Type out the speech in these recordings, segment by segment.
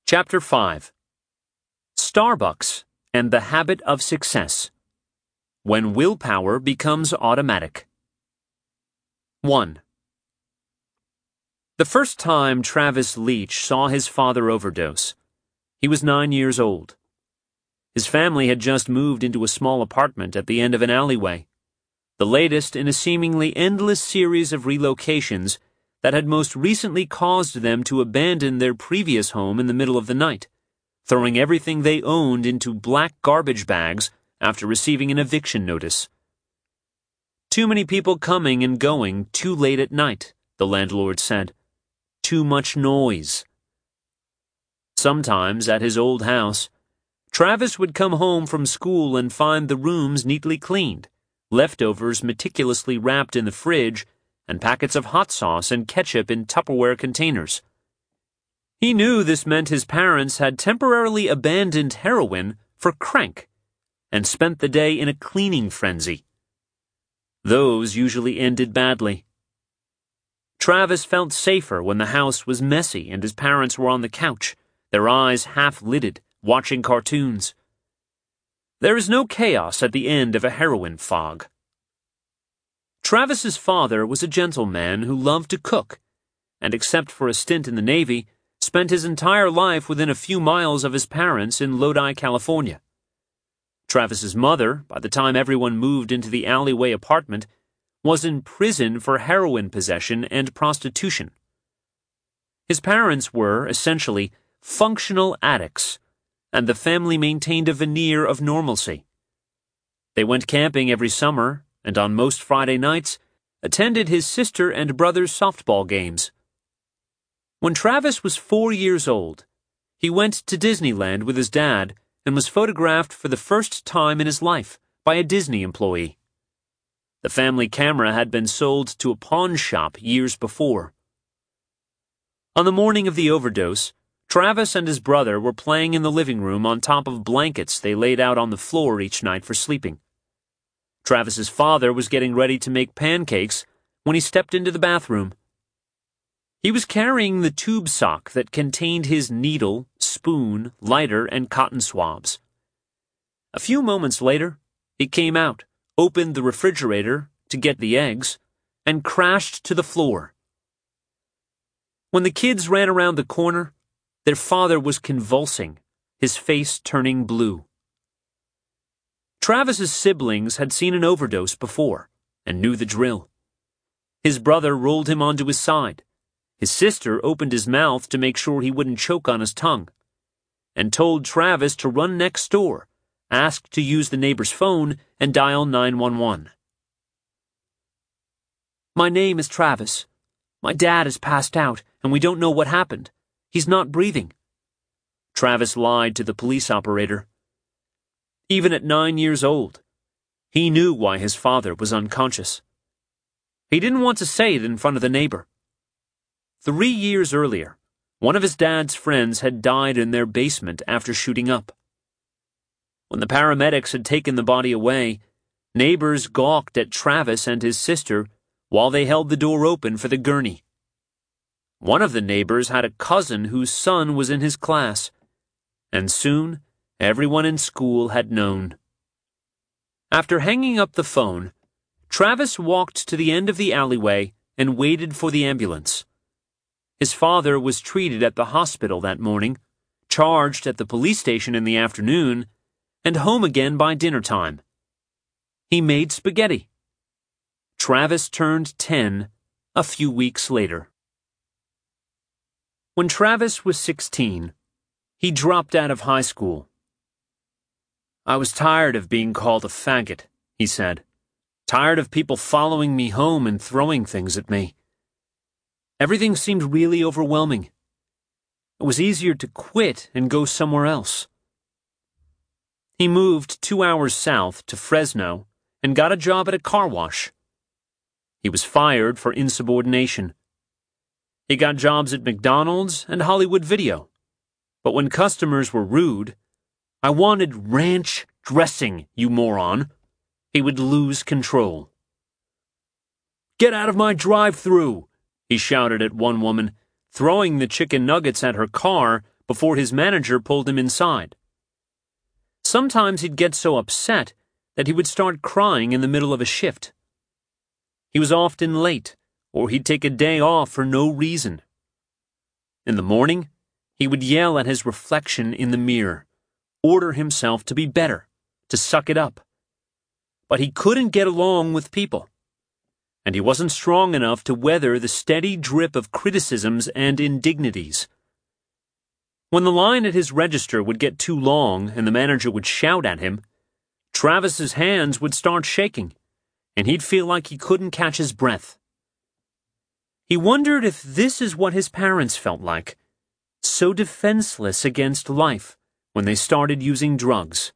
Chapter 5 Starbucks and the Habit of Success. When Willpower Becomes Automatic. 1. The first time Travis Leach saw his father overdose, he was 9 years old. His family had just moved into a small apartment at the end of an alleyway, the latest in a seemingly endless series of relocations that had most recently caused them to abandon their previous home in the middle of the night, throwing everything they owned into black garbage bags after receiving an eviction notice. Too many people coming and going too late at night, the landlord said. Too much noise. Sometimes, at his old house, Travis would come home from school and find the rooms neatly cleaned, leftovers meticulously wrapped in the fridge, and packets of hot sauce and ketchup in Tupperware containers. He knew this meant his parents had temporarily abandoned heroin for crank and spent the day in a cleaning frenzy. Those usually ended badly. Travis felt safer when the house was messy and his parents were on the couch, their eyes half-lidded, watching cartoons. There is no chaos at the end of a heroin fog. Travis's father was a gentleman who loved to cook, and except for a stint in the Navy, spent his entire life within a few miles of his parents in Lodi, California. Travis's mother, by the time everyone moved into the alleyway apartment, was in prison for heroin possession and prostitution. His parents were, essentially, functional addicts, and the family maintained a veneer of normalcy. They went camping every summer, and on most Friday nights, attended his sister and brother's softball games. When Travis was 4 years old, he went to Disneyland with his dad and was photographed for the first time in his life by a Disney employee. The family camera had been sold to a pawn shop years before. On the morning of the overdose, Travis and his brother were playing in the living room on top of blankets they laid out on the floor each night for sleeping. Travis's father was getting ready to make pancakes when he stepped into the bathroom. He was carrying the tube sock that contained his needle, spoon, lighter, and cotton swabs. A few moments later, he came out, opened the refrigerator to get the eggs, and crashed to the floor. When the kids ran around the corner, their father was convulsing, his face turning blue. Travis's siblings had seen an overdose before and knew the drill. His brother rolled him onto his side. His sister opened his mouth to make sure he wouldn't choke on his tongue, and told Travis to run next door, ask to use the neighbor's phone, and dial 911. "My name is Travis. My dad is passed out, and we don't know what happened. He's not breathing." Travis lied to the police operator. Even at 9 years old, he knew why his father was unconscious. He didn't want to say it in front of the neighbor. 3 years earlier, one of his dad's friends had died in their basement after shooting up. When the paramedics had taken the body away, neighbors gawked at Travis and his sister while they held the door open for the gurney. One of the neighbors had a cousin whose son was in his class, and soon everyone in school had known. After hanging up the phone, Travis walked to the end of the alleyway and waited for the ambulance. His father was treated at the hospital that morning, charged at the police station in the afternoon, and home again by dinner time. He made spaghetti. Travis turned 10 a few weeks later. When Travis was 16, he dropped out of high school. "I was tired of being called a faggot," he said. "Tired of people following me home and throwing things at me. Everything seemed really overwhelming. It was easier to quit and go somewhere else." He moved 2 hours south to Fresno and got a job at a car wash. He was fired for insubordination. He got jobs at McDonald's and Hollywood Video. But when customers were rude, "I wanted ranch dressing, you moron," he would lose control. "Get out of my drive-thru," he shouted at one woman, throwing the chicken nuggets at her car before his manager pulled him inside. Sometimes he'd get so upset that he would start crying in the middle of a shift. He was often late, or he'd take a day off for no reason. In the morning, he would yell at his reflection in the mirror, order himself to be better, to suck it up. But he couldn't get along with people, and he wasn't strong enough to weather the steady drip of criticisms and indignities. When the line at his register would get too long and the manager would shout at him, Travis's hands would start shaking, and he'd feel like he couldn't catch his breath. He wondered if this is what his parents felt like, so defenseless against life when they started using drugs.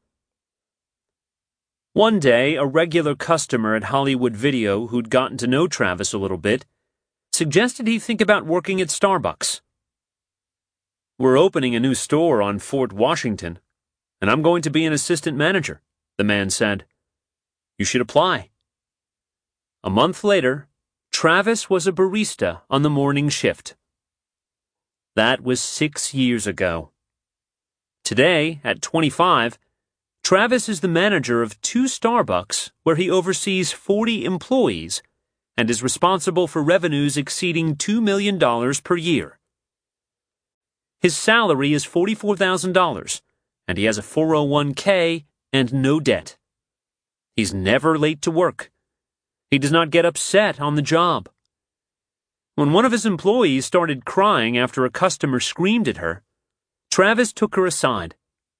One day, a regular customer at Hollywood Video who'd gotten to know Travis a little bit suggested he think about working at Starbucks. "We're opening a new store on Fort Washington, and I'm going to be an assistant manager," the man said. "You should apply." A month later, Travis was a barista on the morning shift. That was 6 years ago. Today, at 25, Travis is the manager of 2 Starbucks where he oversees 40 employees and is responsible for revenues exceeding $2 million per year. His salary is $44,000, and he has a 401k and no debt. He's never late to work. He does not get upset on the job. When one of his employees started crying after a customer screamed at her, Travis took her aside.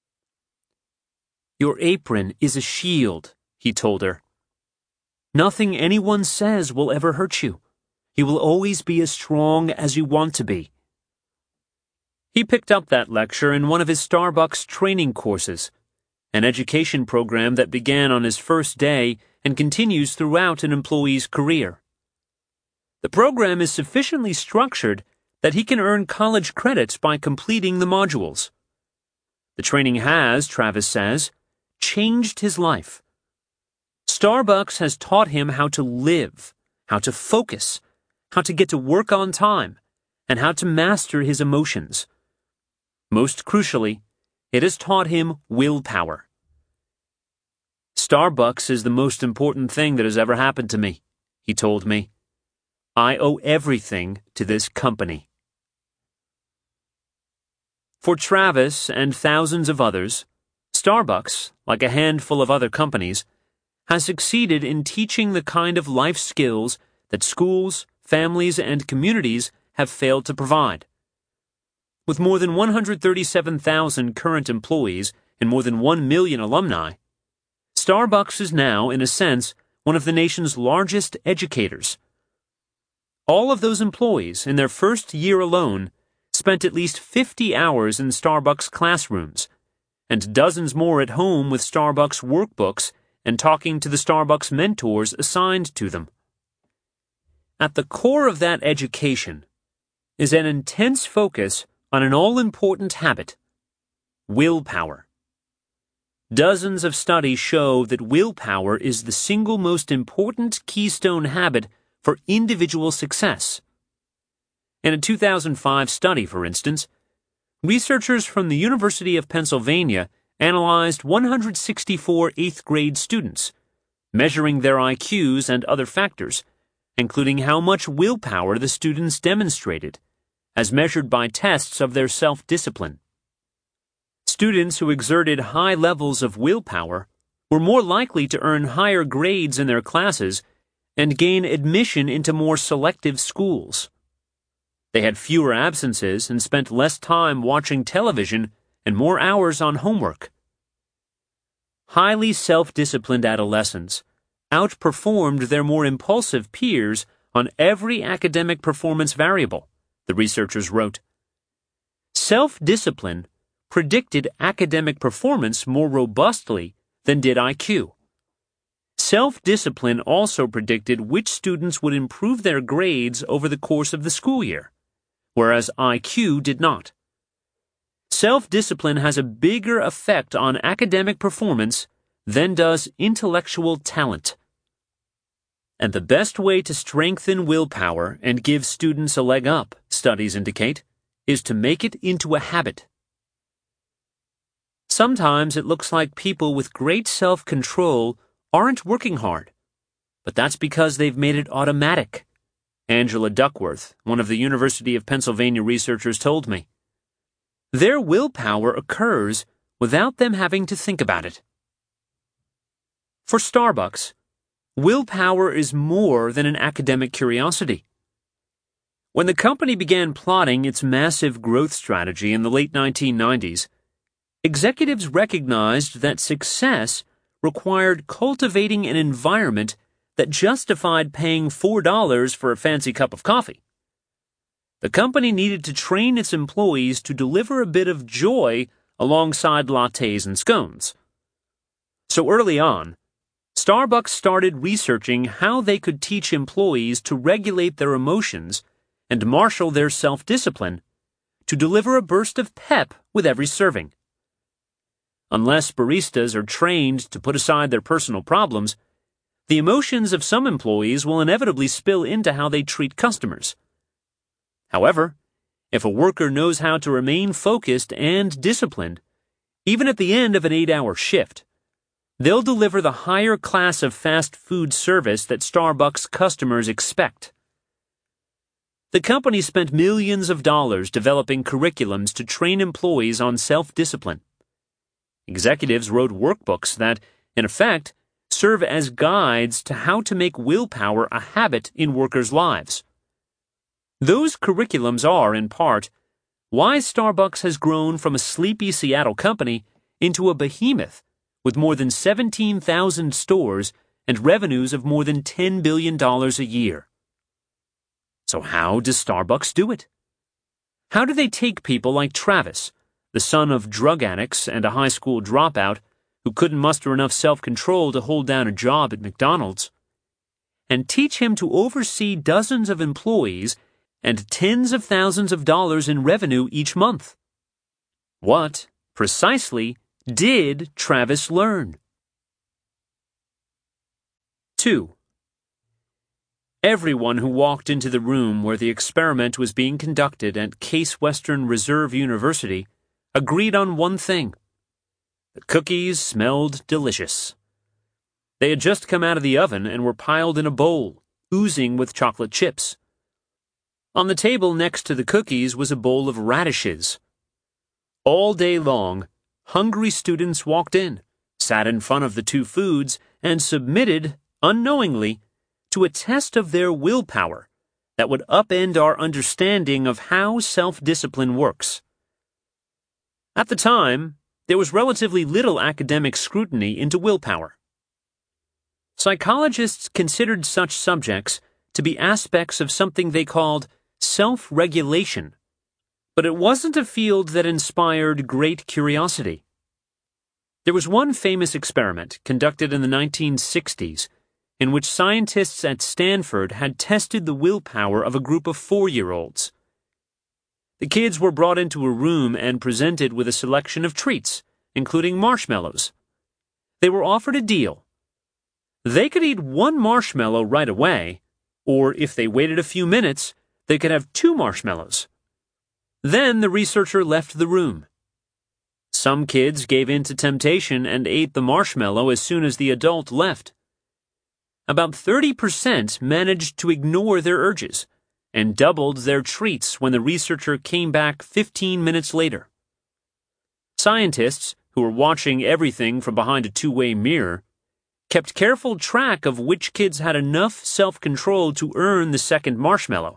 "Your apron is a shield," he told her. "Nothing anyone says will ever hurt you. You will always be as strong as you want to be." He picked up that lecture in one of his Starbucks training courses, an education program that began on his first day and continues throughout an employee's career. The program is sufficiently structured that he can earn college credits by completing the modules. The training has, Travis says, changed his life. Starbucks has taught him how to live, how to focus, how to get to work on time, and how to master his emotions. Most crucially, it has taught him willpower. "Starbucks is the most important thing that has ever happened to me," he told me. "I owe everything to this company." For Travis and thousands of others, Starbucks, like a handful of other companies, has succeeded in teaching the kind of life skills that schools, families, and communities have failed to provide. With more than 137,000 current employees and more than 1 million alumni, Starbucks is now, in a sense, one of the nation's largest educators. All of those employees, in their first year alone, spent at least 50 hours in Starbucks classrooms, and dozens more at home with Starbucks workbooks and talking to the Starbucks mentors assigned to them. At the core of that education is an intense focus on an all-important habit: willpower. Dozens of studies show that willpower is the single most important keystone habit for individual success. In a 2005 study, for instance, researchers from the University of Pennsylvania analyzed 164 eighth-grade students, measuring their IQs and other factors, including how much willpower the students demonstrated, as measured by tests of their self-discipline. Students who exerted high levels of willpower were more likely to earn higher grades in their classes and gain admission into more selective schools. They had fewer absences and spent less time watching television and more hours on homework. Highly self-disciplined adolescents outperformed their more impulsive peers on every academic performance variable, the researchers wrote. Self-discipline predicted academic performance more robustly than did IQ. Self-discipline also predicted which students would improve their grades over the course of the school year, whereas IQ did not. Self-discipline has a bigger effect on academic performance than does intellectual talent. And the best way to strengthen willpower and give students a leg up, studies indicate, is to make it into a habit. Sometimes it looks like people with great self-control aren't working hard, but that's because they've made it automatic, Angela Duckworth, one of the University of Pennsylvania researchers, told me. Their willpower occurs without them having to think about it. For Starbucks, willpower is more than an academic curiosity. When the company began plotting its massive growth strategy in the late 1990s, executives recognized that success required cultivating an environment that justified paying $4 for a fancy cup of coffee. The company needed to train its employees to deliver a bit of joy alongside lattes and scones. So early on, Starbucks started researching how they could teach employees to regulate their emotions and marshal their self-discipline to deliver a burst of pep with every serving. Unless baristas are trained to put aside their personal problems, the emotions of some employees will inevitably spill into how they treat customers. However, if a worker knows how to remain focused and disciplined, even at the end of an 8-hour shift, they'll deliver the higher class of fast food service that Starbucks customers expect. The company spent millions of dollars developing curriculums to train employees on self-discipline. Executives wrote workbooks that, in effect, serve as guides to how to make willpower a habit in workers' lives. Those curriculums are, in part, why Starbucks has grown from a sleepy Seattle company into a behemoth with more than 17,000 stores and revenues of more than $10 billion a year. So how does Starbucks do it? How do they take people like Travis, the son of drug addicts and a high school dropout who couldn't muster enough self-control to hold down a job at McDonald's, and teach him to oversee dozens of employees and tens of thousands of dollars in revenue each month? What, precisely, did Travis learn? 2. Everyone who walked into the room where the experiment was being conducted at Case Western Reserve University agreed on one thing. The cookies smelled delicious. They had just come out of the oven and were piled in a bowl, oozing with chocolate chips. On the table next to the cookies was a bowl of radishes. All day long, hungry students walked in, sat in front of the two foods, and submitted, unknowingly, to a test of their willpower that would upend our understanding of how self-discipline works. At the time, there was relatively little academic scrutiny into willpower. Psychologists considered such subjects to be aspects of something they called self-regulation, but it wasn't a field that inspired great curiosity. There was one famous experiment conducted in the 1960s in which scientists at Stanford had tested the willpower of a group of 4-year-olds. The kids were brought into a room and presented with a selection of treats, including marshmallows. They were offered a deal. They could eat one marshmallow right away, or if they waited a few minutes, they could have 2 marshmallows. Then the researcher left the room. Some kids gave in to temptation and ate the marshmallow as soon as the adult left. About 30% managed to ignore their urges and doubled their treats when the researcher came back 15 minutes later. Scientists, who were watching everything from behind a two-way mirror, kept careful track of which kids had enough self-control to earn the second marshmallow.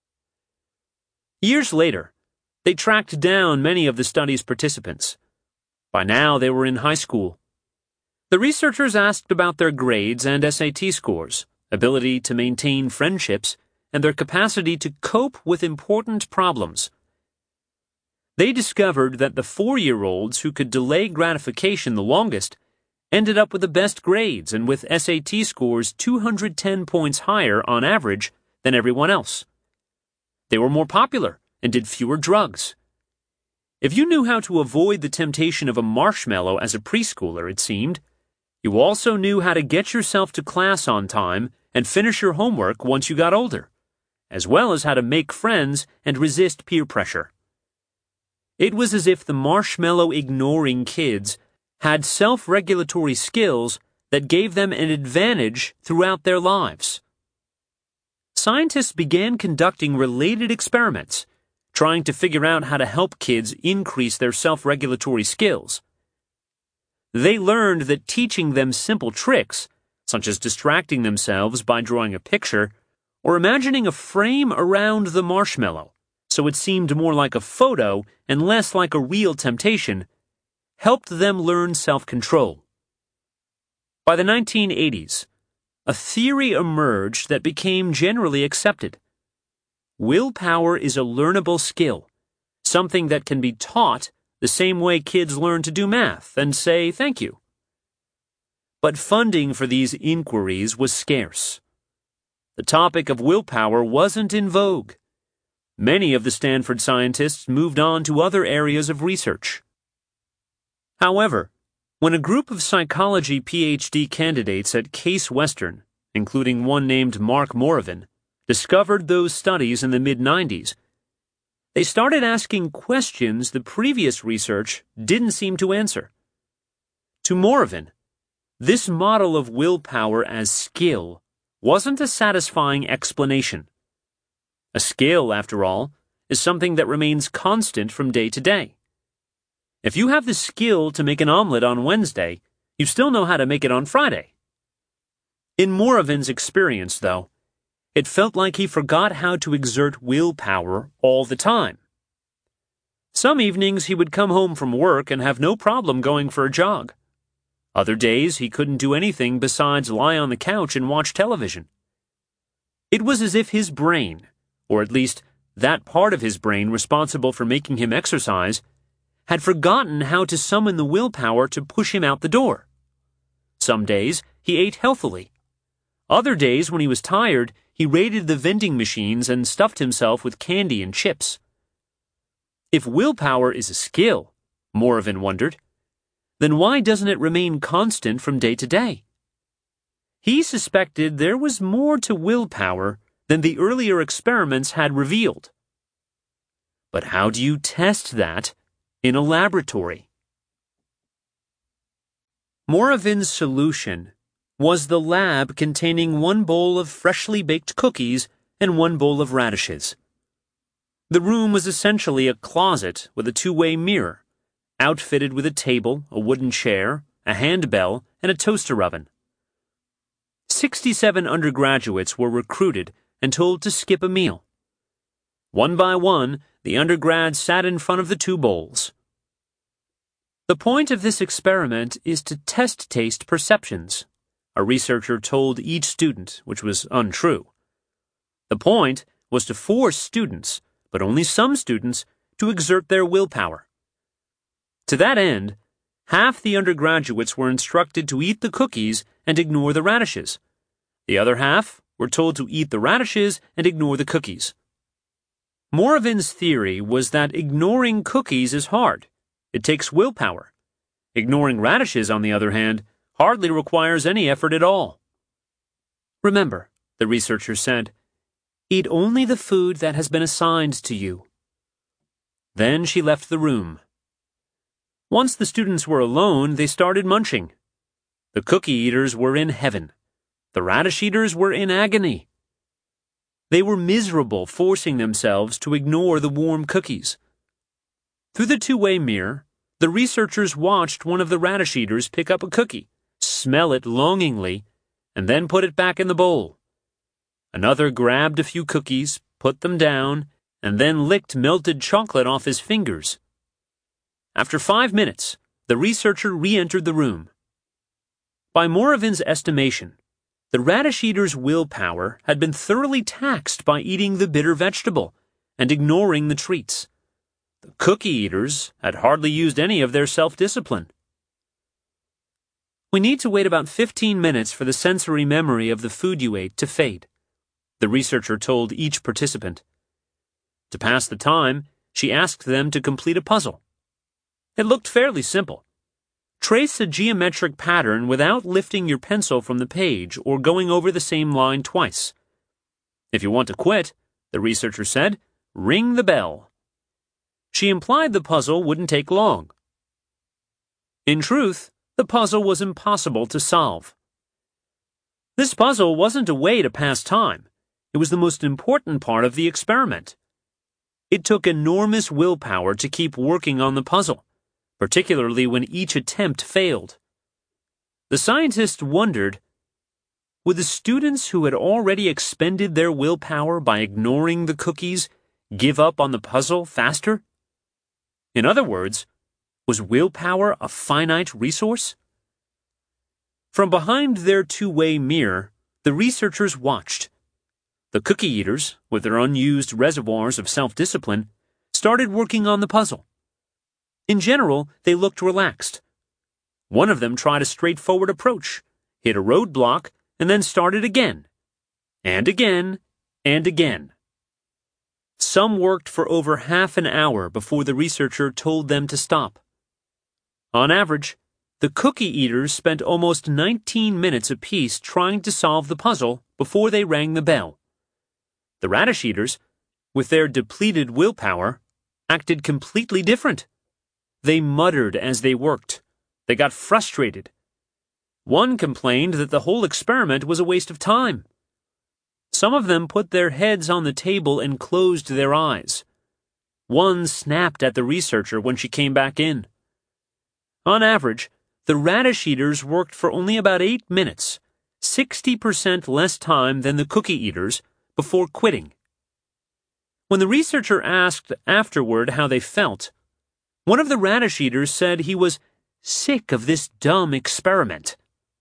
Years later, they tracked down many of the study's participants. By now, they were in high school. The researchers asked about their grades and SAT scores, ability to maintain friendships, and their capacity to cope with important problems. They discovered that the 4-year-olds who could delay gratification the longest ended up with the best grades and with SAT scores 210 points higher on average than everyone else. They were more popular and did fewer drugs. If you knew how to avoid the temptation of a marshmallow as a preschooler, it seemed, you also knew how to get yourself to class on time and finish your homework once you got older, as well as how to make friends and resist peer pressure. It was as if the marshmallow-ignoring kids had self-regulatory skills that gave them an advantage throughout their lives. Scientists began conducting related experiments, trying to figure out how to help kids increase their self-regulatory skills. They learned that teaching them simple tricks, such as distracting themselves by drawing a picture or imagining a frame around the marshmallow so it seemed more like a photo and less like a real temptation, helped them learn self-control. By the 1980s, a theory emerged that became generally accepted. Willpower is a learnable skill, something that can be taught the same way kids learn to do math and say thank you. But funding for these inquiries was scarce. The topic of willpower wasn't in vogue. Many of the Stanford scientists moved on to other areas of research. However, when a group of psychology PhD candidates at Case Western, including one named Mark Moravin, discovered those studies in the mid-90s, they started asking questions the previous research didn't seem to answer. To Moravin, this model of willpower as skill wasn't a satisfying explanation. A skill, after all, is something that remains constant from day to day. If you have the skill to make an omelet on Wednesday, you still know how to make it on Friday. In Moravin's experience, though, it felt like he forgot how to exert willpower all the time. Some evenings he would come home from work and have no problem going for a jog. Other days he couldn't do anything besides lie on the couch and watch television. It was as if his brain, or at least that part of his brain responsible for making him exercise, had forgotten how to summon the willpower to push him out the door. Some days he ate healthily. Other days, when he was tired, he raided the vending machines and stuffed himself with candy and chips. If willpower is a skill, Moravin wondered, then why doesn't it remain constant from day to day? He suspected there was more to willpower than the earlier experiments had revealed. But how do you test that in a laboratory? Moravin's solution was the lab containing 1 bowl of freshly baked cookies and 1 bowl of radishes. The room was essentially a closet with a two-way mirror, outfitted with a table, a wooden chair, a handbell, and a toaster oven. 67 undergraduates were recruited and told to skip a meal. One by one, the undergrads sat in front of the 2 bowls. The point of this experiment is to test taste perceptions, a researcher told each student, which was untrue. The point was to force students, but only some students, to exert their willpower. To that end, half the undergraduates were instructed to eat the cookies and ignore the radishes. The other half were told to eat the radishes and ignore the cookies. Moravin's theory was that ignoring cookies is hard. It takes willpower. Ignoring radishes, on the other hand, hardly requires any effort at all. Remember, the researcher said, eat only the food that has been assigned to you. Then she left the room. Once the students were alone, they started munching. The cookie eaters were in heaven. The radish eaters were in agony. They were miserable, forcing themselves to ignore the warm cookies. Through the two-way mirror, the researchers watched one of the radish eaters pick up a cookie, smell it longingly, and then put it back in the bowl. Another grabbed a few cookies, put them down, and then licked melted chocolate off his fingers. After 5 minutes, the researcher re-entered the room. By Moravin's estimation, the radish eater's willpower had been thoroughly taxed by eating the bitter vegetable and ignoring the treats. The cookie eaters had hardly used any of their self-discipline. We need to wait about 15 minutes for the sensory memory of the food you ate to fade, the researcher told each participant. To pass the time, she asked them to complete a puzzle. It looked fairly simple. Trace a geometric pattern without lifting your pencil from the page or going over the same line twice. If you want to quit, the researcher said, ring the bell. She implied the puzzle wouldn't take long. In truth, the puzzle was impossible to solve. This puzzle wasn't a way to pass time. It was the most important part of the experiment. It took enormous willpower to keep working on the puzzle, particularly when each attempt failed. The scientists wondered, would the students who had already expended their willpower by ignoring the cookies give up on the puzzle faster? In other words, was willpower a finite resource? From behind their two-way mirror, the researchers watched. The cookie eaters, with their unused reservoirs of self-discipline, started working on the puzzle. In general, they looked relaxed. One of them tried a straightforward approach, hit a roadblock, and then started again. And again, and again. Some worked for over half an hour before the researcher told them to stop. On average, the cookie eaters spent almost 19 minutes apiece trying to solve the puzzle before they rang the bell. The radish eaters, with their depleted willpower, acted completely different. They muttered as they worked. They got frustrated. One complained that the whole experiment was a waste of time. Some of them put their heads on the table and closed their eyes. One snapped at the researcher when she came back in. On average, the radish eaters worked for only about 8 minutes, 60% less time than the cookie eaters, before quitting. When the researcher asked afterward how they felt, one of the radish eaters said he was sick of this dumb experiment.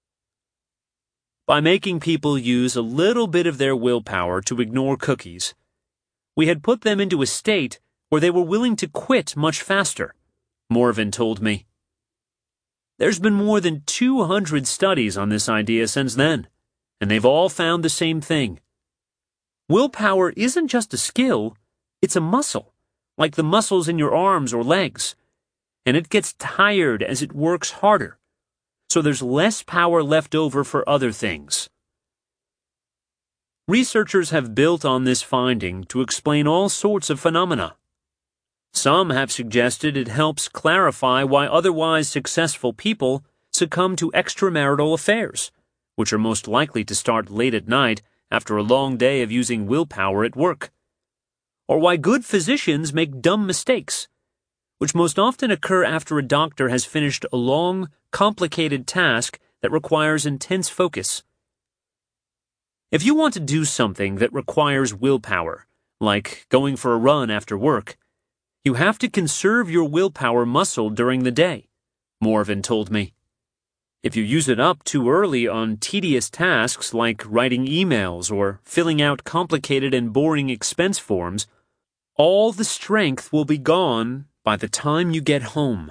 By making people use a little bit of their willpower to ignore cookies, we had put them into a state where they were willing to quit much faster, Morvin told me. There's been more than 200 studies on this idea since then, and they've all found the same thing. Willpower isn't just a skill, it's a muscle, like the muscles in your arms or legs, and it gets tired as it works harder, so there's less power left over for other things. Researchers have built on this finding to explain all sorts of phenomena. Some have suggested it helps clarify why otherwise successful people succumb to extramarital affairs, which are most likely to start late at night after a long day of using willpower at work, or why good physicians make dumb mistakes, which most often occur after a doctor has finished a long, complicated task that requires intense focus. If you want to do something that requires willpower, like going for a run after work, you have to conserve your willpower muscle during the day, Morvin told me. If you use it up too early on tedious tasks like writing emails or filling out complicated and boring expense forms, all the strength will be gone by the time you get home.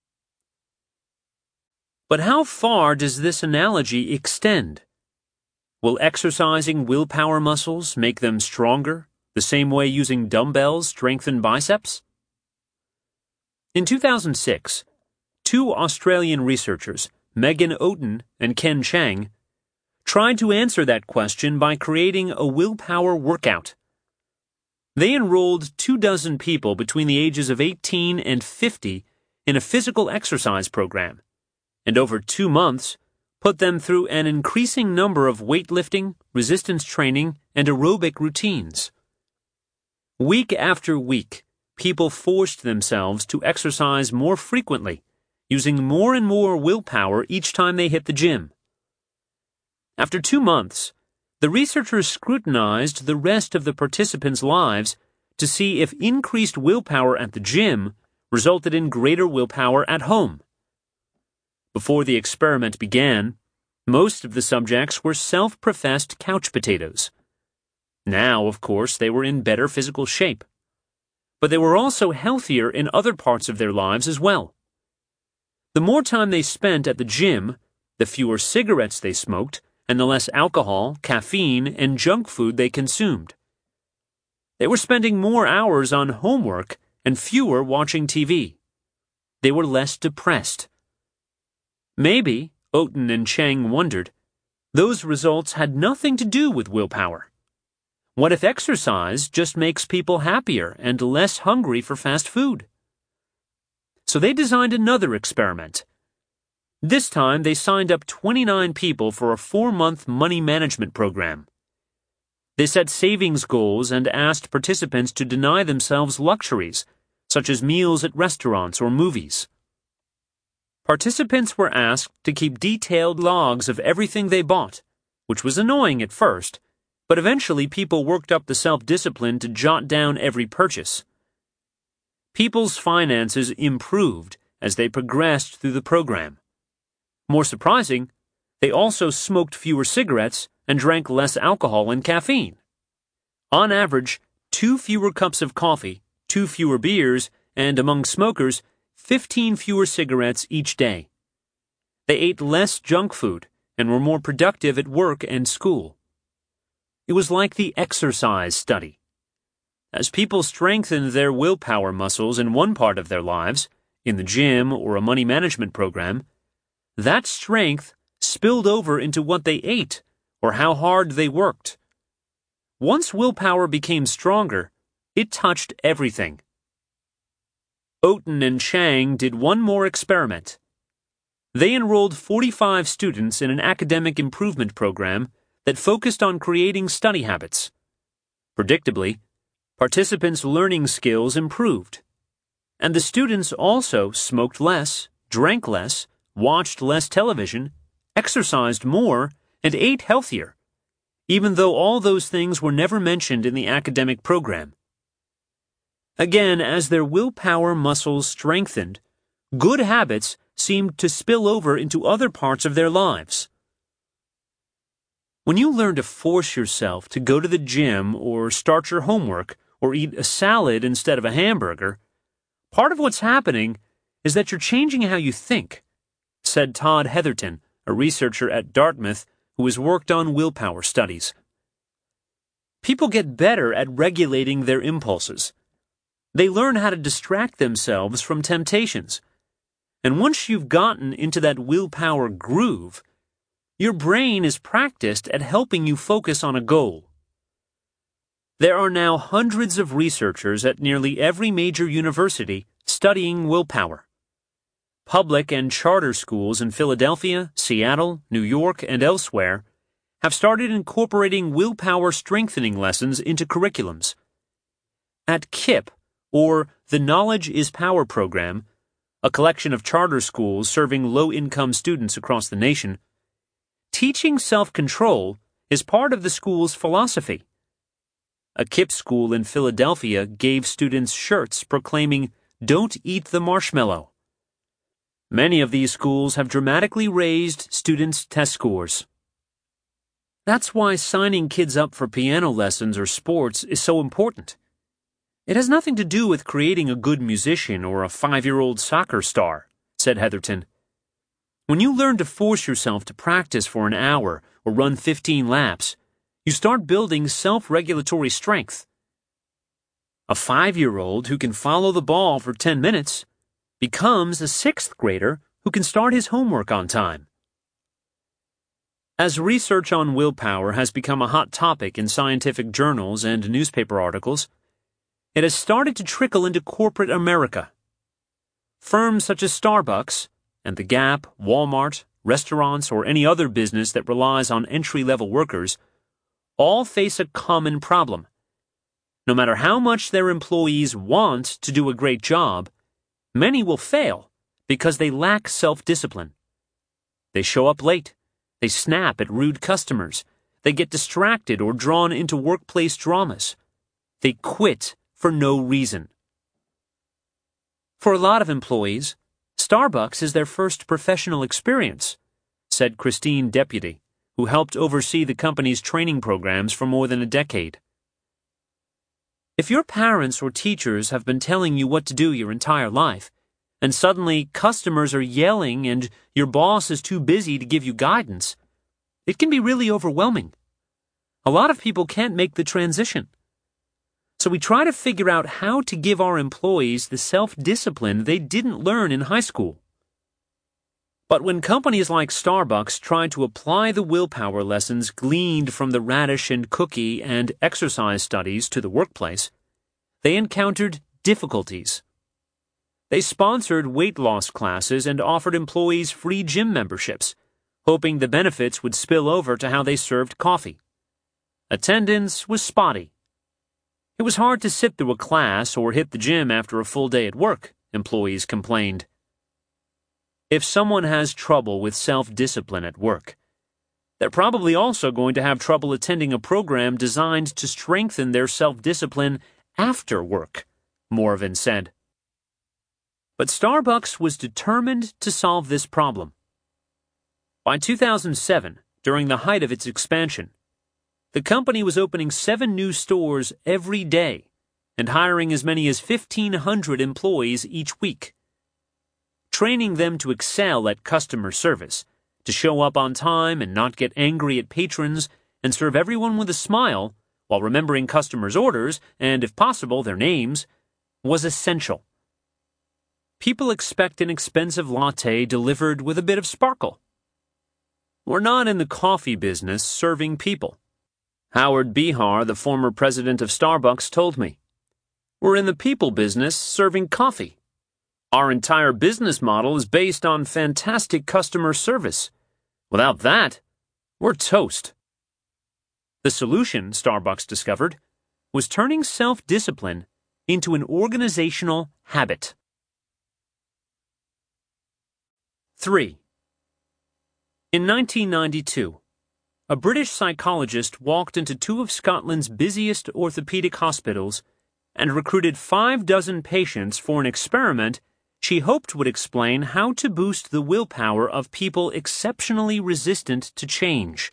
But how far does this analogy extend? Will exercising willpower muscles make them stronger, the same way using dumbbells strengthen biceps? In 2006, 2 Australian researchers, Megan Oten and Ken Chang, tried to answer that question by creating a willpower workout. They enrolled 24 people between the ages of 18 and 50 in a physical exercise program, and over 2 months put them through an increasing number of weightlifting, resistance training, and aerobic routines. Week after week, people forced themselves to exercise more frequently, using more and more willpower each time they hit the gym. After 2 months, the researchers scrutinized the rest of the participants' lives to see if increased willpower at the gym resulted in greater willpower at home. Before the experiment began, most of the subjects were self-professed couch potatoes. Now, of course, they were in better physical shape. But they were also healthier in other parts of their lives as well. The more time they spent at the gym, the fewer cigarettes they smoked, and the less alcohol, caffeine, and junk food they consumed. They were spending more hours on homework and fewer watching TV. They were less depressed. Maybe, Oten and Chang wondered, those results had nothing to do with willpower. What if exercise just makes people happier and less hungry for fast food? So they designed another experiment. This time, they signed up 29 people for a 4-month money management program. They set savings goals and asked participants to deny themselves luxuries, such as meals at restaurants or movies. Participants were asked to keep detailed logs of everything they bought, which was annoying at first, but eventually people worked up the self-discipline to jot down every purchase. People's finances improved as they progressed through the program. More surprising, they also smoked fewer cigarettes and drank less alcohol and caffeine. On average, 2 fewer cups of coffee, 2 fewer beers, and among smokers, 15 fewer cigarettes each day. They ate less junk food and were more productive at work and school. It was like the exercise study. As people strengthened their willpower muscles in one part of their lives, in the gym or a money management program, that strength spilled over into what they ate or how hard they worked. Once willpower became stronger, it touched everything. Oaten and Chang did one more experiment. They enrolled 45 students in an academic improvement program that focused on creating study habits. Predictably, participants' learning skills improved. And the students also smoked less, drank less, watched less television, exercised more, and ate healthier, even though all those things were never mentioned in the academic program. Again, as their willpower muscles strengthened, good habits seemed to spill over into other parts of their lives. When you learn to force yourself to go to the gym or start your homework or eat a salad instead of a hamburger, part of what's happening is that you're changing how you think, said Todd Heatherton, a researcher at Dartmouth who has worked on willpower studies. People get better at regulating their impulses. They learn how to distract themselves from temptations. And once you've gotten into that willpower groove, your brain is practiced at helping you focus on a goal. There are now hundreds of researchers at nearly every major university studying willpower. Public and charter schools in Philadelphia, Seattle, New York, and elsewhere have started incorporating willpower strengthening lessons into curriculums. At KIPP, or the Knowledge is Power program, a collection of charter schools serving low-income students across the nation, teaching self-control is part of the school's philosophy. A KIPP school in Philadelphia gave students shirts proclaiming, "Don't eat the marshmallow." Many of these schools have dramatically raised students' test scores. That's why signing kids up for piano lessons or sports is so important. It has nothing to do with creating a good musician or a 5-year-old soccer star, said Heatherton. When you learn to force yourself to practice for an hour or run 15 laps, you start building self-regulatory strength. A 5-year-old who can follow the ball for 10 minutes becomes a 6th grader who can start his homework on time. As research on willpower has become a hot topic in scientific journals and newspaper articles, it has started to trickle into corporate America. Firms such as Starbucks and The Gap, Walmart, restaurants, or any other business that relies on entry-level workers all face a common problem. No matter how much their employees want to do a great job, many will fail because they lack self-discipline. They show up late. They snap at rude customers. They get distracted or drawn into workplace dramas. They quit for no reason. For a lot of employees, Starbucks is their first professional experience, said Christine Deputy, who helped oversee the company's training programs for more than a decade. If your parents or teachers have been telling you what to do your entire life, and suddenly customers are yelling and your boss is too busy to give you guidance, it can be really overwhelming. A lot of people can't make the transition. So we try to figure out how to give our employees the self-discipline they didn't learn in high school. But when companies like Starbucks tried to apply the willpower lessons gleaned from the radish and cookie and exercise studies to the workplace, they encountered difficulties. They sponsored weight loss classes and offered employees free gym memberships, hoping the benefits would spill over to how they served coffee. Attendance was spotty. It was hard to sit through a class or hit the gym after a full day at work, employees complained. If someone has trouble with self-discipline at work, they're probably also going to have trouble attending a program designed to strengthen their self-discipline after work, Morven said. But Starbucks was determined to solve this problem. By 2007, during the height of its expansion, the company was opening 7 new stores every day and hiring as many as 1,500 employees each week. Training them to excel at customer service, to show up on time and not get angry at patrons and serve everyone with a smile while remembering customers' orders and, if possible, their names, was essential. People expect an expensive latte delivered with a bit of sparkle. We're not in the coffee business serving people. Howard Behar, the former president of Starbucks, told me. We're in the people business serving coffee. Our entire business model is based on fantastic customer service. Without that, we're toast. The solution, Starbucks discovered, was turning self-discipline into an organizational habit. 3. In 1992, a British psychologist walked into 2 of Scotland's busiest orthopedic hospitals and recruited 6 patients for an experiment she hoped would explain how to boost the willpower of people exceptionally resistant to change.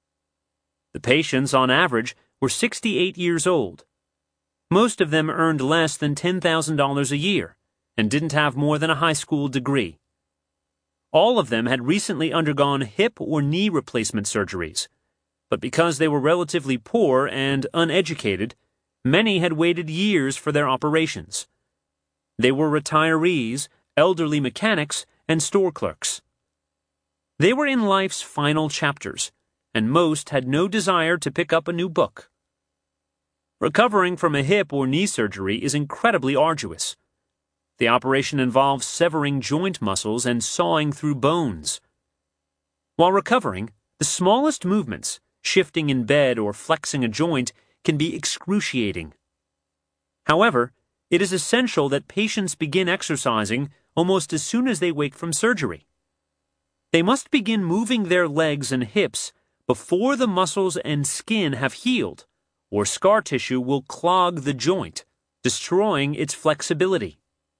The patients, on average, were 68 years old. Most of them earned less than $10,000 a year and didn't have more than a high school degree. All of them had recently undergone hip or knee replacement surgeries, but because they were relatively poor and uneducated, many had waited years for their operations. They were retirees, elderly mechanics, and store clerks. They were in life's final chapters, and most had no desire to pick up a new book. Recovering from a hip or knee surgery is incredibly arduous. The operation involves severing joint muscles and sawing through bones. While recovering, the smallest movements, shifting in bed or flexing a joint, can be excruciating. However, it is essential that patients begin exercising almost as soon as they wake from surgery. They must begin moving their legs and hips before the muscles and skin have healed, or scar tissue will clog the joint, destroying its flexibility.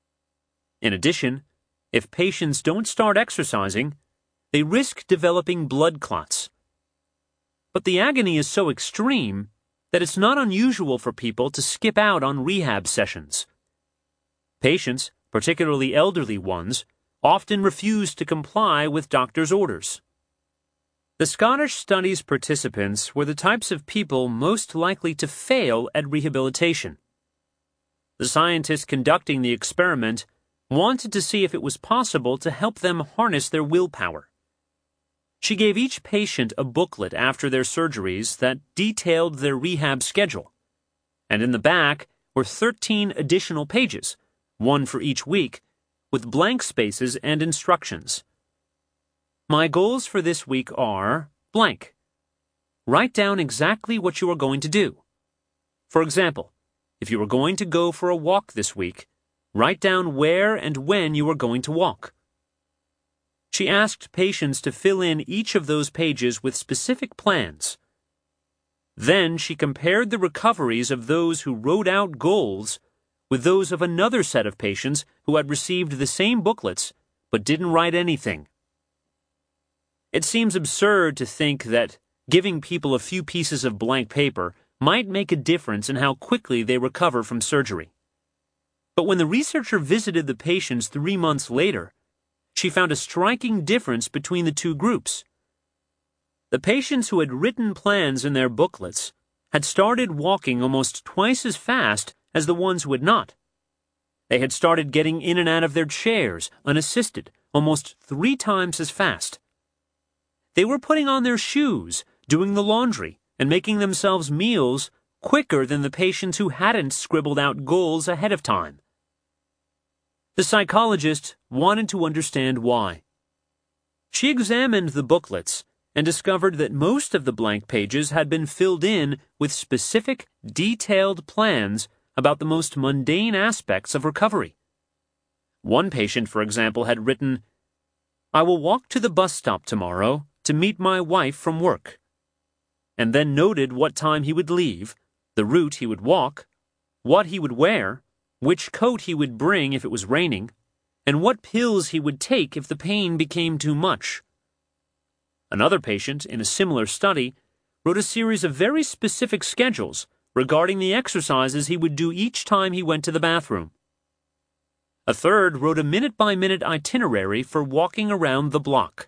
In addition, if patients don't start exercising, they risk developing blood clots. But the agony is so extreme that it's not unusual for people to skip out on rehab sessions. Patients, particularly elderly ones, often refuse to comply with doctors' orders. The Scottish study's participants were the types of people most likely to fail at rehabilitation. The scientists conducting the experiment wanted to see if it was possible to help them harness their willpower. She gave each patient a booklet after their surgeries that detailed their rehab schedule, and in the back were 13 additional pages, 1 for each week, with blank spaces and instructions. My goals for this week are blank. Write down exactly what you are going to do. For example, if you are going to go for a walk this week, write down where and when you are going to walk. She asked patients to fill in each of those pages with specific plans. Then she compared the recoveries of those who wrote out goals with those of another set of patients who had received the same booklets but didn't write anything. It seems absurd to think that giving people a few pieces of blank paper might make a difference in how quickly they recover from surgery. But when the researcher visited the patients 3 months later, she found a striking difference between the two groups. The patients who had written plans in their booklets had started walking almost twice as fast as the ones who had not. They had started getting in and out of their chairs, unassisted, almost 3 times as fast. They were putting on their shoes, doing the laundry, and making themselves meals quicker than the patients who hadn't scribbled out goals ahead of time. The psychologist wanted to understand why. She examined the booklets and discovered that most of the blank pages had been filled in with specific, detailed plans about the most mundane aspects of recovery. One patient, for example, had written, "I will walk to the bus stop tomorrow to meet my wife from work," and then noted what time he would leave, the route he would walk, what he would wear, which coat he would bring if it was raining, and what pills he would take if the pain became too much. Another patient, in a similar study, wrote a series of very specific schedules regarding the exercises he would do each time he went to the bathroom. A third wrote a minute-by-minute itinerary for walking around the block.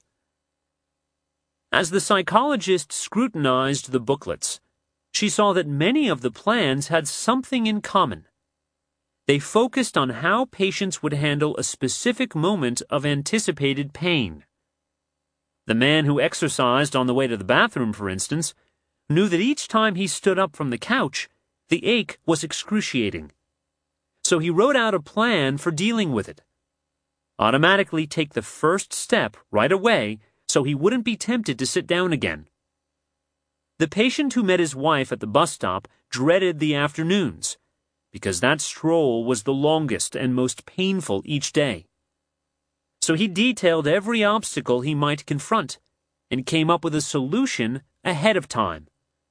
As the psychologist scrutinized the booklets, she saw that many of the plans had something in common. They focused on how patients would handle a specific moment of anticipated pain. The man who exercised on the way to the bathroom, for instance, knew that each time he stood up from the couch, the ache was excruciating. So he wrote out a plan for dealing with it. Automatically take the first step right away so he wouldn't be tempted to sit down again. The patient who met his wife at the bus stop dreaded the afternoons, because that stroll was the longest and most painful each day. So he detailed every obstacle he might confront and came up with a solution ahead of time.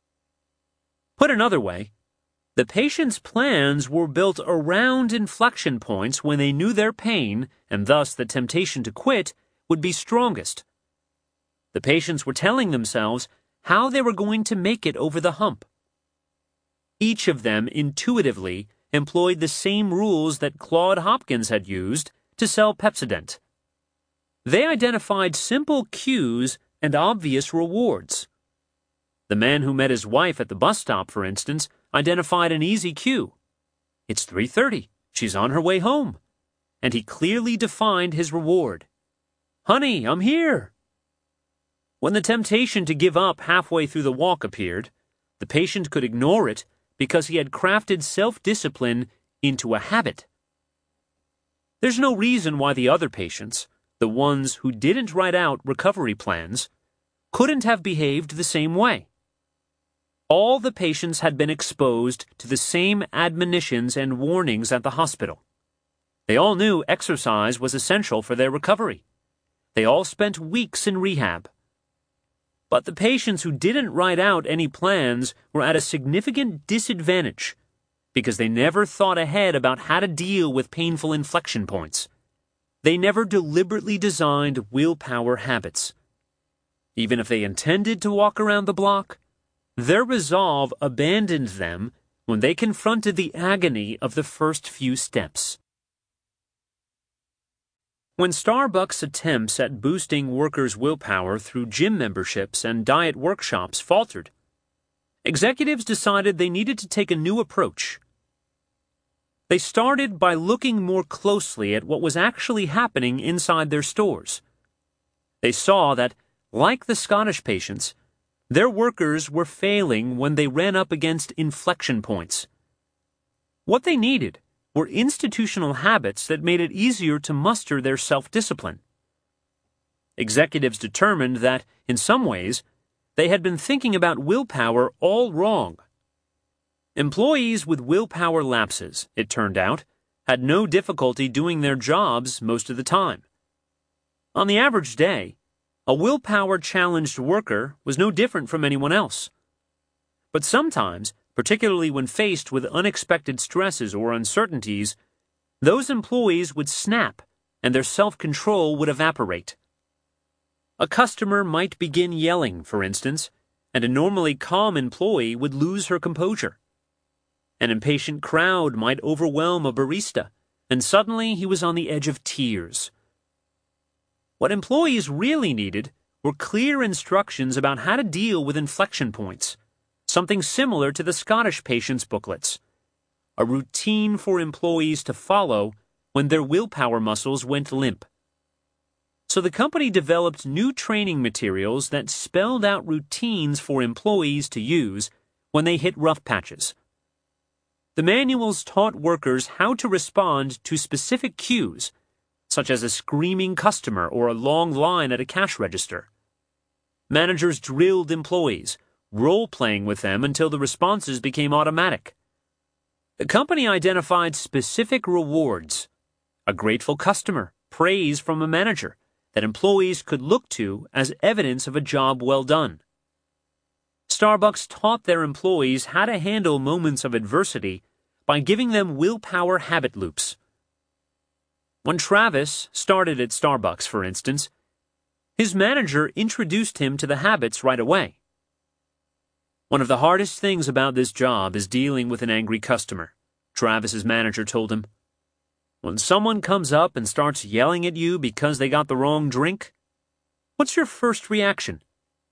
Put another way, the patient's plans were built around inflection points when they knew their pain, and thus the temptation to quit, would be strongest. The patients were telling themselves how they were going to make it over the hump. Each of them intuitively employed the same rules that Claude Hopkins had used to sell Pepsodent. They identified simple cues and obvious rewards. The man who met his wife at the bus stop, for instance, identified an easy cue. It's 3:30. She's on her way home. And he clearly defined his reward. "Honey, I'm here." When the temptation to give up halfway through the walk appeared, the patient could ignore it because he had crafted self-discipline into a habit. There's no reason why the other patients, the ones who didn't write out recovery plans, couldn't have behaved the same way. All the patients had been exposed to the same admonitions and warnings at the hospital. They all knew exercise was essential for their recovery. They all spent weeks in rehab. But the patients who didn't write out any plans were at a significant disadvantage because they never thought ahead about how to deal with painful inflection points. They never deliberately designed willpower habits. Even if they intended to walk around the block, their resolve abandoned them when they confronted the agony of the first few steps. When Starbucks' attempts at boosting workers' willpower through gym memberships and diet workshops faltered, executives decided they needed to take a new approach. They started by looking more closely at what was actually happening inside their stores. They saw that, like the Scottish patients, their workers were failing when they ran up against inflection points. What they needed were institutional habits that made it easier to muster their self-discipline. Executives determined that, in some ways, they had been thinking about willpower all wrong. Employees with willpower lapses, it turned out, had no difficulty doing their jobs most of the time. On the average day, a willpower-challenged worker was no different from anyone else. But sometimes, particularly when faced with unexpected stresses or uncertainties, those employees would snap and their self-control would evaporate. A customer might begin yelling, for instance, and a normally calm employee would lose her composure. An impatient crowd might overwhelm a barista, and suddenly he was on the edge of tears. What employees really needed were clear instructions about how to deal with inflection points, something similar to the Scottish patients' booklets, a routine for employees to follow when their willpower muscles went limp. So the company developed new training materials that spelled out routines for employees to use when they hit rough patches. The manuals taught workers how to respond to specific cues, such as a screaming customer or a long line at a cash register. Managers drilled employees, role-playing with them until the responses became automatic. The company identified specific rewards, a grateful customer, praise from a manager, that employees could look to as evidence of a job well done. Starbucks taught their employees how to handle moments of adversity by giving them willpower habit loops. When Travis started at Starbucks, for instance, his manager introduced him to the habits right away. One of the hardest things about this job is dealing with an angry customer, Travis's manager told him. When someone comes up and starts yelling at you because they got the wrong drink, what's your first reaction?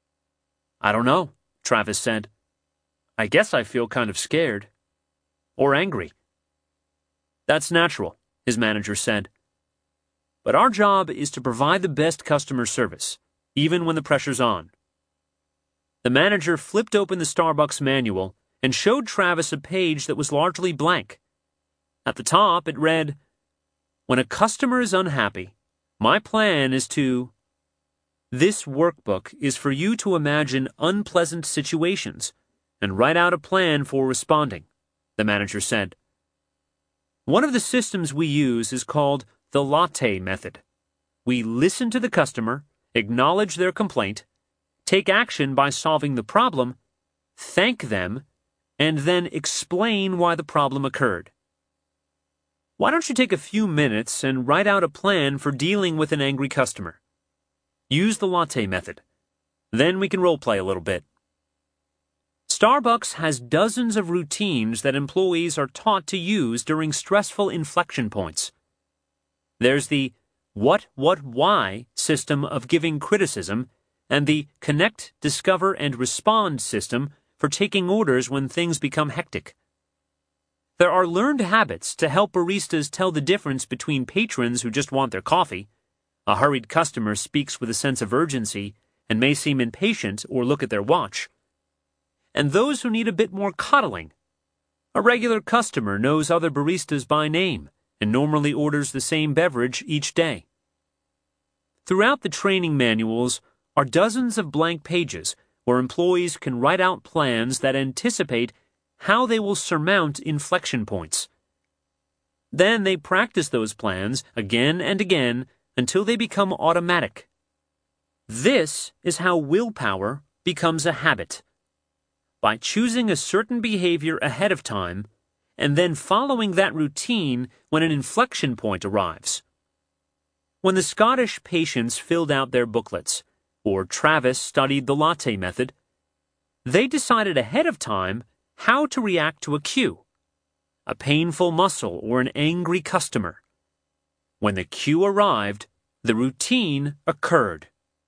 I don't know, Travis said. I guess I feel kind of scared. Or angry. That's natural, his manager said. But our job is to provide the best customer service, even when the pressure's on. The manager flipped open the Starbucks manual and showed Travis a page that was largely blank. At the top, it read, When a customer is unhappy, my plan is to... This workbook is for you to imagine unpleasant situations and write out a plan for responding, the manager said. One of the systems we use is called the latte method. We listen to the customer, acknowledge their complaint, take action by solving the problem, thank them, and then explain why the problem occurred. Why don't you take a few minutes and write out a plan for dealing with an angry customer? Use the latte method. Then we can role-play a little bit. Starbucks has dozens of routines that employees are taught to use during stressful inflection points. There's the what, why system of giving criticism and the connect, discover, and respond system for taking orders when things become hectic. There are learned habits to help baristas tell the difference between patrons who just want their coffee. A hurried customer speaks with a sense of urgency and may seem impatient or look at their watch. And those who need a bit more coddling. A regular customer knows other baristas by name and normally orders the same beverage each day. Throughout the training manuals are dozens of blank pages where employees can write out plans that anticipate how they will surmount inflection points. Then they practice those plans again and again until they become automatic. This is how willpower becomes a habit. By choosing a certain behavior ahead of time and then following that routine when an inflection point arrives. When the Scottish patients filled out their booklets, or Travis studied the latte method, they decided ahead of time how to react to a cue, a painful muscle or an angry customer. When the cue arrived, the routine occurred.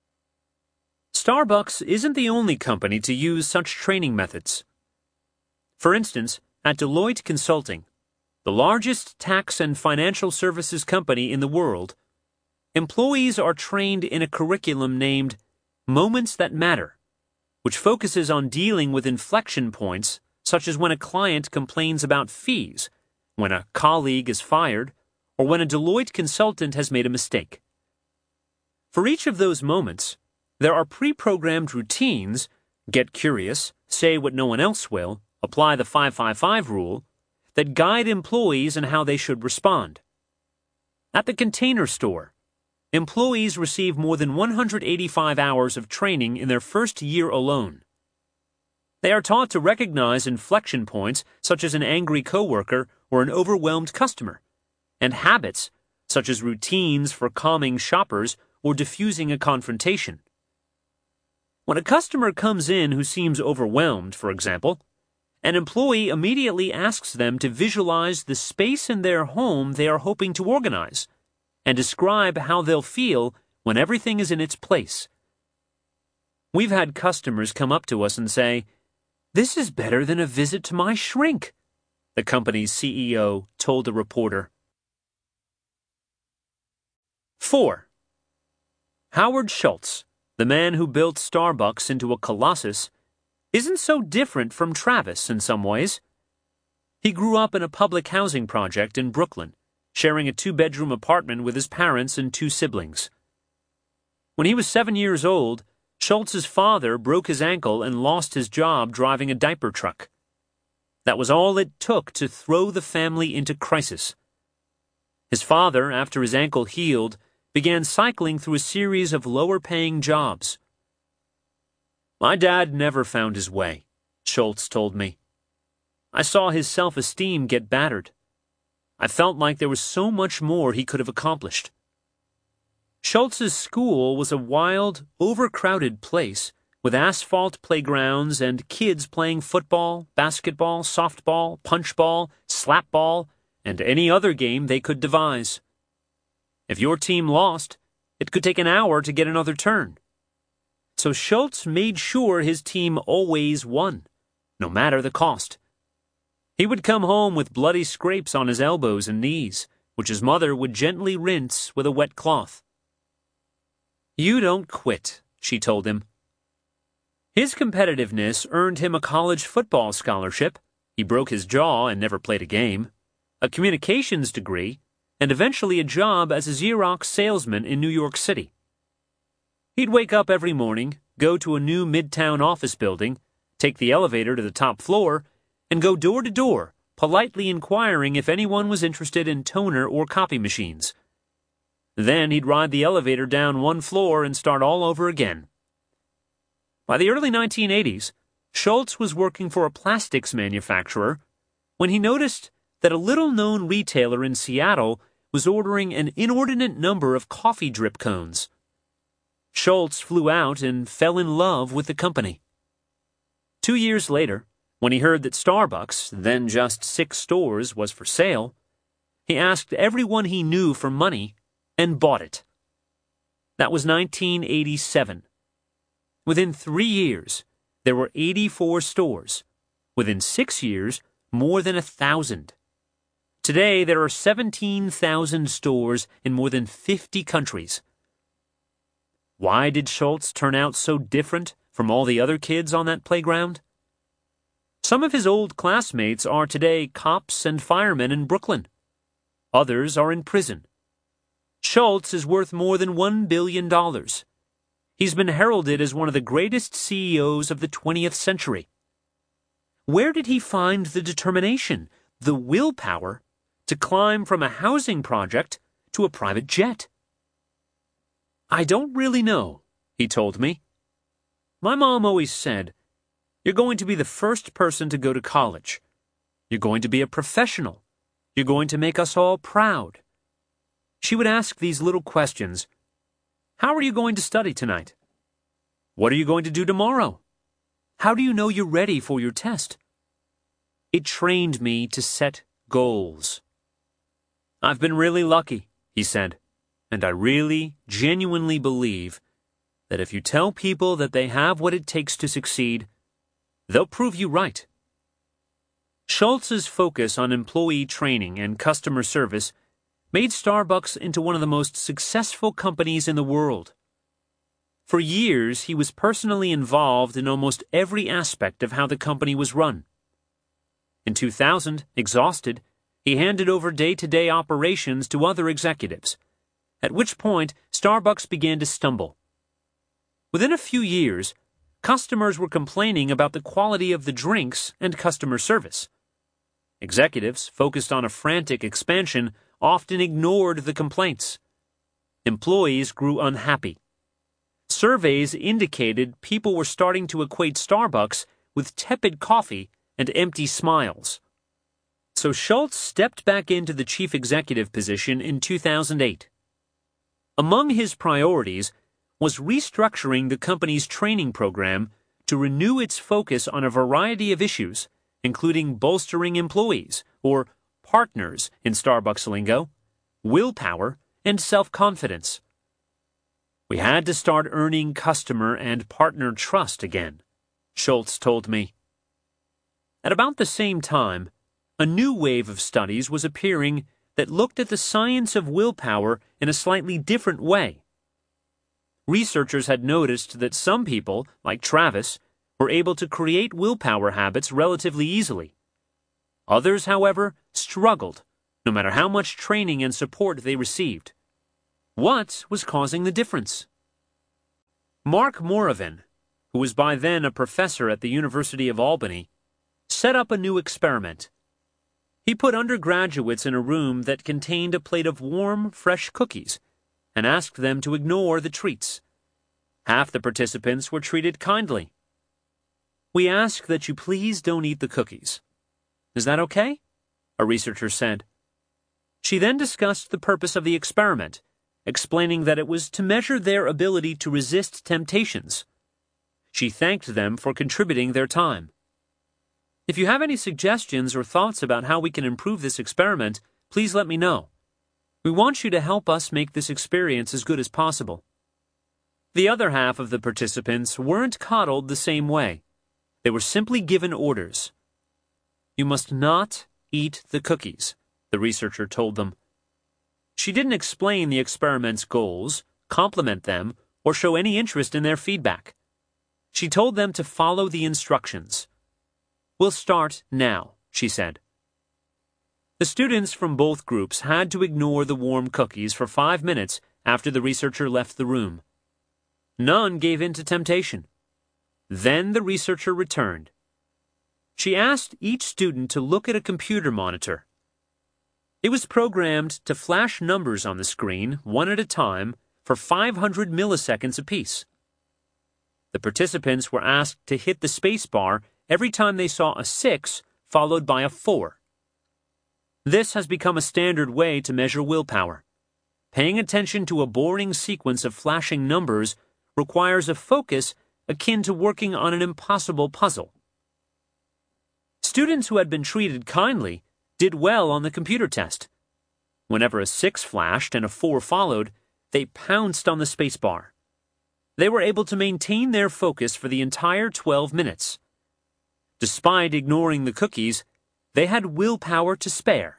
Starbucks isn't the only company to use such training methods. For instance, at Deloitte Consulting, the largest tax and financial services company in the world, employees are trained in a curriculum named Moments That Matter, which focuses on dealing with inflection points such as when a client complains about fees, when a colleague is fired, or when a Deloitte consultant has made a mistake. For each of those moments, there are pre-programmed routines, get curious, say what no one else will, apply the 5-5-5 rule, that guide employees in how they should respond. At the Container Store, employees receive more than 185 hours of training in their first year alone. They are taught to recognize inflection points such as an angry coworker or an overwhelmed customer, and habits such as routines for calming shoppers or diffusing a confrontation. When a customer comes in who seems overwhelmed, for example, an employee immediately asks them to visualize the space in their home they are hoping to organize and describe how they'll feel when everything is in its place. We've had customers come up to us and say, "This is better than a visit to my shrink," the company's CEO told a reporter. 4. Howard Schultz, the man who built Starbucks into a colossus, isn't so different from Travis in some ways. He grew up in a public housing project in Brooklyn, sharing a 2-bedroom apartment with his parents and 2 siblings. When he was 7 years old, Schultz's father broke his ankle and lost his job driving a diaper truck. That was all it took to throw the family into crisis. His father, after his ankle healed, began cycling through a series of lower-paying jobs. "My dad never found his way," Schultz told me. "I saw his self-esteem get battered. I felt like there was so much more he could have accomplished." Schultz's school was a wild, overcrowded place with asphalt playgrounds and kids playing football, basketball, softball, punchball, slapball, and any other game they could devise. If your team lost, it could take an hour to get another turn. So Schultz made sure his team always won, no matter the cost. He would come home with bloody scrapes on his elbows and knees, which his mother would gently rinse with a wet cloth. "You don't quit," she told him. His competitiveness earned him a college football scholarship. He broke his jaw and never played a game, a communications degree, and eventually a job as a Xerox salesman in New York City. He'd wake up every morning, go to a new midtown office building, take the elevator to the top floor, and go door to door, politely inquiring if anyone was interested in toner or copy machines. Then he'd ride the elevator down one floor and start all over again. By the early 1980s, Schultz was working for a plastics manufacturer when he noticed that a little-known retailer in Seattle was ordering an inordinate number of coffee drip cones. Schultz flew out and fell in love with the company. 2 years later, when he heard that Starbucks, then just 6 stores, was for sale, he asked everyone he knew for money and bought it. That was 1987. Within 3 years, there were 84 stores. Within 6 years, more than 1,000. Today, there are 17,000 stores in more than 50 countries. Why did Schultz turn out so different from all the other kids on that playground? Some of his old classmates are today cops and firemen in Brooklyn. Others are in prison. Schultz is worth more than $1 billion. He's been heralded as one of the greatest CEOs of the 20th century. Where did he find the determination, the willpower, to climb from a housing project to a private jet? "I don't really know," he told me. "My mom always said, 'You're going to be the first person to go to college. You're going to be a professional. You're going to make us all proud.' She would ask these little questions. 'How are you going to study tonight? What are you going to do tomorrow? How do you know you're ready for your test?' It trained me to set goals." "I've been really lucky," he said, "and I really, genuinely believe that if you tell people that they have what it takes to succeed, they'll prove you right." Schultz's focus on employee training and customer service made Starbucks into one of the most successful companies in the world. For years, he was personally involved in almost every aspect of how the company was run. In 2000, exhausted, he handed over day-to-day operations to other executives, at which point Starbucks began to stumble. Within a few years, customers were complaining about the quality of the drinks and customer service. Executives, focused on a frantic expansion, often ignored the complaints. Employees grew unhappy. Surveys indicated people were starting to equate Starbucks with tepid coffee and empty smiles. So Schultz stepped back into the chief executive position in 2008. Among his priorities was restructuring the company's training program to renew its focus on a variety of issues, including bolstering employees, or partners in Starbucks lingo, willpower, and self-confidence. "We had to start earning customer and partner trust again," Schultz told me. At about the same time, a new wave of studies was appearing that looked at the science of willpower in a slightly different way. Researchers had noticed that some people, like Travis, were able to create willpower habits relatively easily. Others, however, struggled, no matter how much training and support they received. What was causing the difference? Mark Moravin, who was by then a professor at the University of Albany, set up a new experiment. He put undergraduates in a room that contained a plate of warm, fresh cookies and asked them to ignore the treats. Half the participants were treated kindly. "We ask that you please don't eat the cookies. Is that okay?" a researcher said. She then discussed the purpose of the experiment, explaining that it was to measure their ability to resist temptations. She thanked them for contributing their time. If you have any suggestions or thoughts about how we can improve this experiment, please let me know. We want you to help us make this experience as good as possible. The other half of the participants weren't coddled the same way. They were simply given orders. "You must not eat the cookies," the researcher told them. She didn't explain the experiment's goals, compliment them, or show any interest in their feedback. She told them to follow the instructions. "We'll start now," she said. The students from both groups had to ignore the warm cookies for 5 minutes after the researcher left the room. None gave in to temptation. Then the researcher returned. She asked each student to look at a computer monitor. It was programmed to flash numbers on the screen, one at a time, for 500 milliseconds apiece. The participants were asked to hit the space bar every time they saw a 6 followed by a 4. This has become a standard way to measure willpower. Paying attention to a boring sequence of flashing numbers requires a focus akin to working on an impossible puzzle. Students who had been treated kindly did well on the computer test. Whenever a 6 flashed and a 4 followed, they pounced on the spacebar. They were able to maintain their focus for the entire 12 minutes. Despite ignoring the cookies, they had willpower to spare.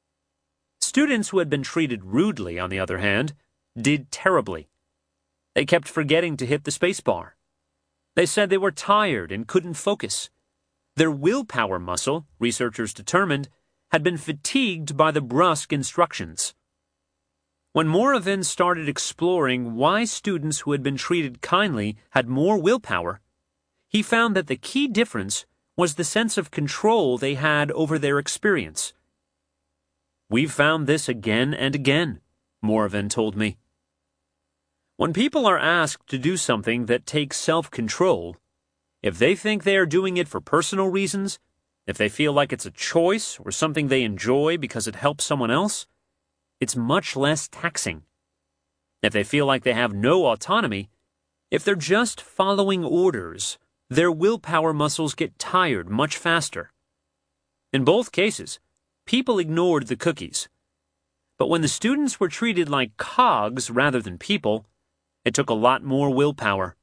Students who had been treated rudely, on the other hand, did terribly. They kept forgetting to hit the spacebar. They said they were tired and couldn't focus. Their willpower muscle, researchers determined, had been fatigued by the brusque instructions. When Moravin started exploring why students who had been treated kindly had more willpower, he found that the key difference was the sense of control they had over their experience. "We've found this again and again," Moravin told me. When people are asked to do something that takes self-control, if they think they are doing it for personal reasons, if they feel like it's a choice or something they enjoy because it helps someone else, it's much less taxing. If they feel like they have no autonomy, if they're just following orders, their willpower muscles get tired much faster. In both cases, people ignored the cookies. But when the students were treated like cogs rather than people, it took a lot more willpower.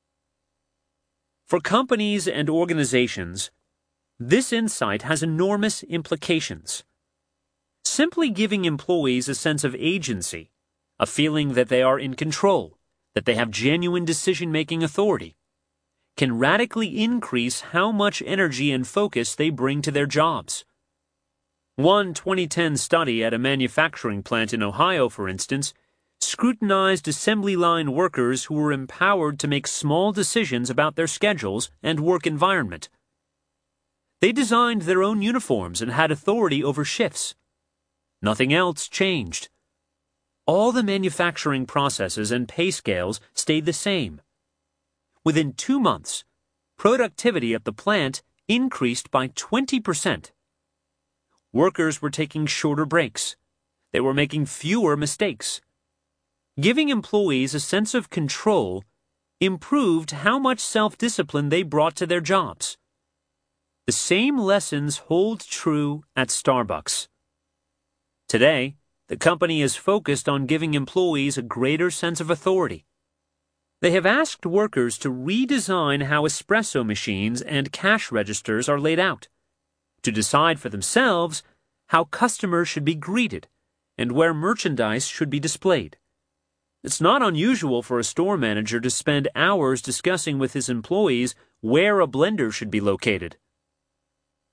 For companies and organizations, this insight has enormous implications. Simply giving employees a sense of agency, a feeling that they are in control, that they have genuine decision-making authority, can radically increase how much energy and focus they bring to their jobs. One 2010 study at a manufacturing plant in Ohio, for instance, scrutinized assembly line workers who were empowered to make small decisions about their schedules and work environment. They designed their own uniforms and had authority over shifts. Nothing else changed. All the manufacturing processes and pay scales stayed the same. Within 2 months, productivity at the plant increased by 20%. Workers were taking shorter breaks. They were making fewer mistakes. Giving employees a sense of control improved how much self-discipline they brought to their jobs. The same lessons hold true at Starbucks. Today, the company is focused on giving employees a greater sense of authority. They have asked workers to redesign how espresso machines and cash registers are laid out, to decide for themselves how customers should be greeted and where merchandise should be displayed. It's not unusual for a store manager to spend hours discussing with his employees where a blender should be located.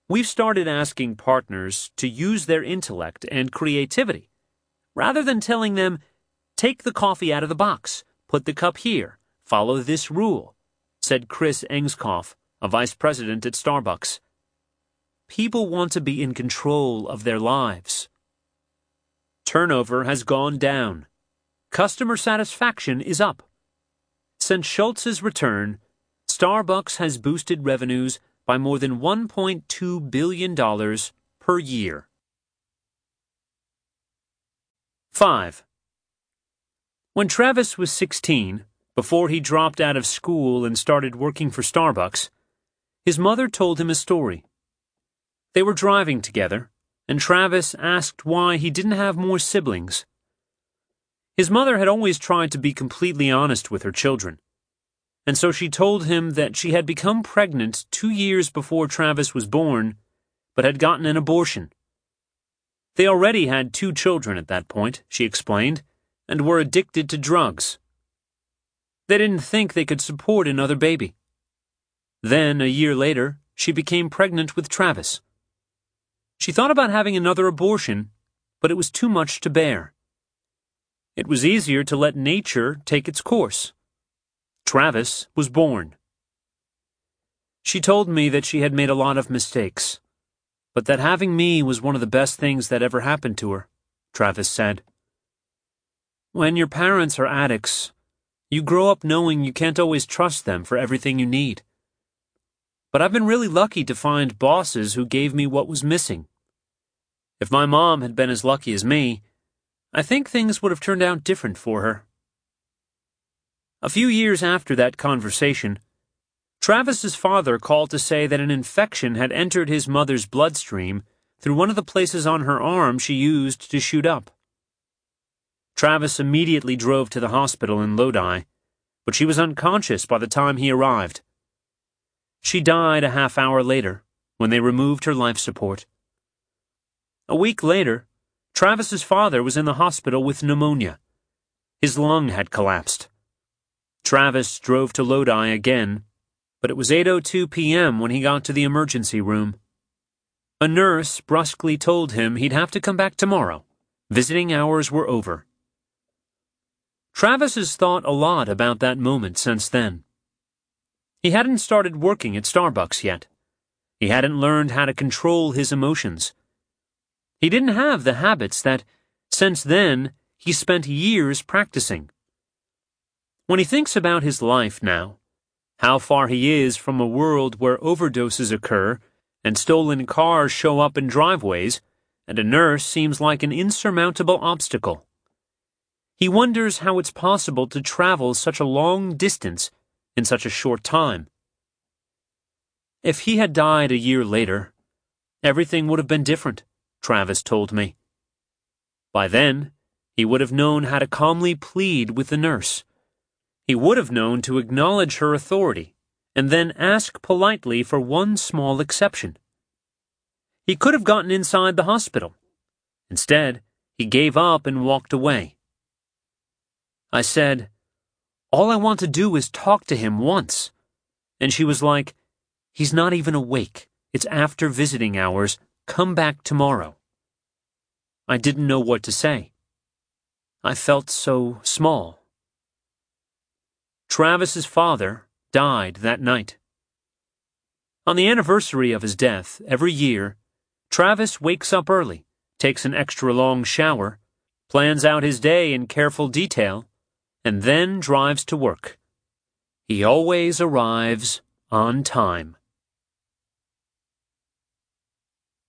We've started asking partners to use their intellect and creativity, rather than telling them, take the coffee out of the box, put the cup here, follow this rule, said Chris Engskov, a vice president at Starbucks. People want to be in control of their lives. Turnover has gone down. Customer satisfaction is up. Since Schultz's return, Starbucks has boosted revenues by more than $1.2 billion per year. 5. When Travis was 16, before he dropped out of school and started working for Starbucks, his mother told him a story. They were driving together, and Travis asked why he didn't have more siblings. His mother had always tried to be completely honest with her children, and so she told him that she had become pregnant 2 years before Travis was born, but had gotten an abortion. They already had 2 children at that point, she explained, and were addicted to drugs. They didn't think they could support another baby. Then, a year later, she became pregnant with Travis. She thought about having another abortion, but it was too much to bear. It was easier to let nature take its course. Travis was born. She told me that she had made a lot of mistakes, but that having me was one of the best things that ever happened to her, Travis said. When your parents are addicts, you grow up knowing you can't always trust them for everything you need. But I've been really lucky to find bosses who gave me what was missing. If my mom had been as lucky as me, I think things would have turned out different for her. A few years after that conversation, Travis's father called to say that an infection had entered his mother's bloodstream through one of the places on her arm she used to shoot up. Travis immediately drove to the hospital in Lodi, but she was unconscious by the time he arrived. She died a half hour later when they removed her life support. A week later, Travis's father was in the hospital with pneumonia. His lung had collapsed. Travis drove to Lodi again, but it was 8:02 p.m. when he got to the emergency room. A nurse brusquely told him he'd have to come back tomorrow. Visiting hours were over. Travis has thought a lot about that moment since then. He hadn't started working at Starbucks yet. He hadn't learned how to control his emotions. He didn't have the habits that, since then, he spent years practicing. When he thinks about his life now, how far he is from a world where overdoses occur and stolen cars show up in driveways, and a nurse seems like an insurmountable obstacle. He wonders how it's possible to travel such a long distance in such a short time. If he had died a year later, everything would have been different, Travis told me. By then, he would have known how to calmly plead with the nurse. He would have known to acknowledge her authority and then ask politely for one small exception. He could have gotten inside the hospital. Instead, he gave up and walked away. I said, "All I want to do is talk to him once." And she was like, "He's not even awake. It's after visiting hours. Come back tomorrow." I didn't know what to say. I felt so small. Travis's father died that night. On the anniversary of his death, every year, Travis wakes up early, takes an extra long shower, plans out his day in careful detail, and then drives to work. He always arrives on time.